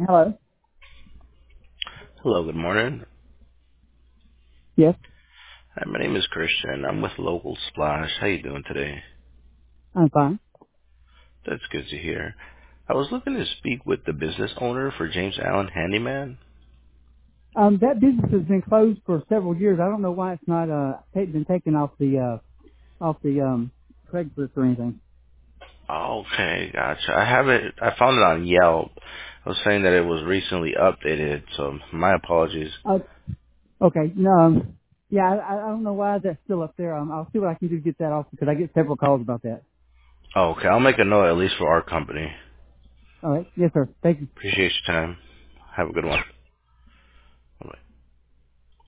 Hello. Hello, good morning. Yes, Hi, my name is Christian. I'm with Local Splash. How you doing today? I'm fine. That's good to hear. I was looking to speak with the business owner for James Allen Handyman. That business has been closed for several years. I don't know why it's not been taken off the Craigslist or anything. Okay, gotcha. I found it on Yelp. I was saying that it was recently updated, so my apologies. Uh, okay. No. Yeah, I don't know why that's still up there. I'll see what I can do to get that off because I get several calls about that. Okay, I'll make a note at least for our company. All right. Yes, sir. Thank you. Appreciate your time. Have a good one.